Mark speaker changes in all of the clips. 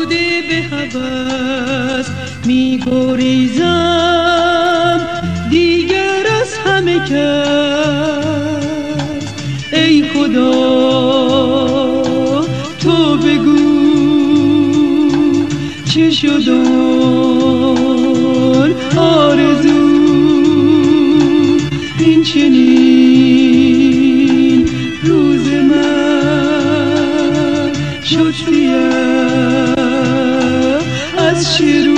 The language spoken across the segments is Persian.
Speaker 1: آلوده به هوس می گریزم دیگر از همه کس. ای خدا تو بگو چه شد آرزو این چنین روز من شد سیاه از چه رو.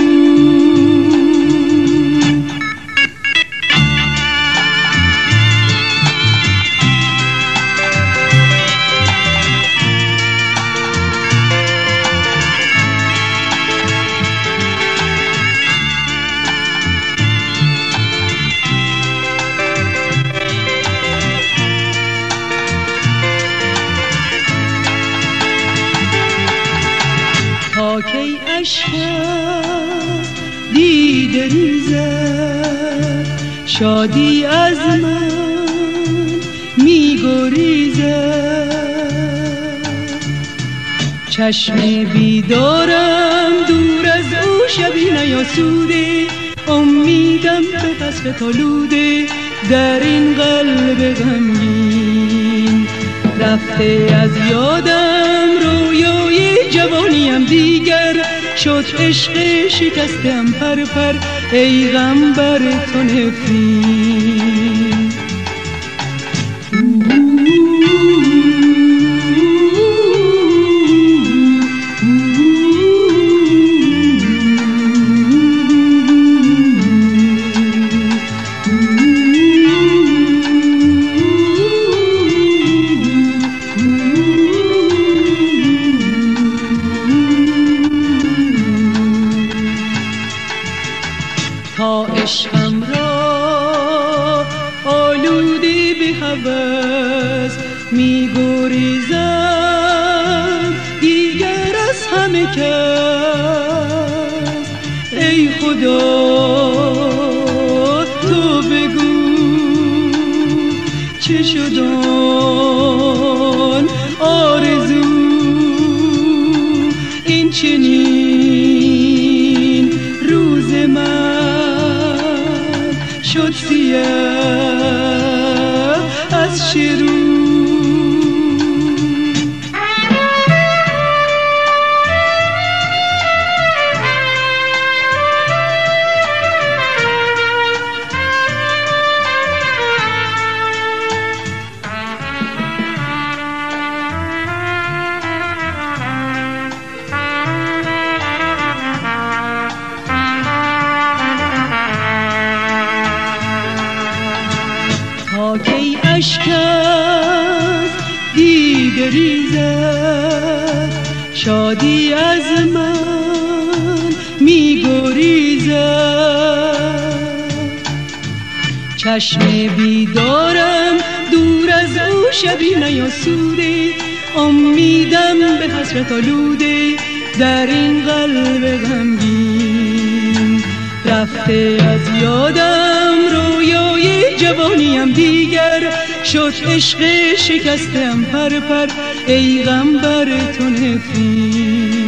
Speaker 1: تا کی اشکم دیده ریزد شادی از من می گریزد. چشم بیدارم دور از او شبی نیاسوده، امیدم به حسرت آلوده در این قلب غمگین. رفته از یادم رویای جوانیم دیگر، شد عشق شکستم پر پر ای غم بر تو نفرین. تا عشقم را آلوده به هوس می گریزم دیگر از همه کس. ای خدا تو بگو چه شد آرزو این چنین روز من شد سیاه از چه رو. تا کی اشکم دیده ریزد شادی از من می گریزد. چشم بیدارم دور از او شبی نیاسوده، امیدم به حسرت آلوده در این قلب غمگین. رفته از یادم رویای جوانیم دیگر، شد عشق شکستم پر پر ای غم بر تو نفرین.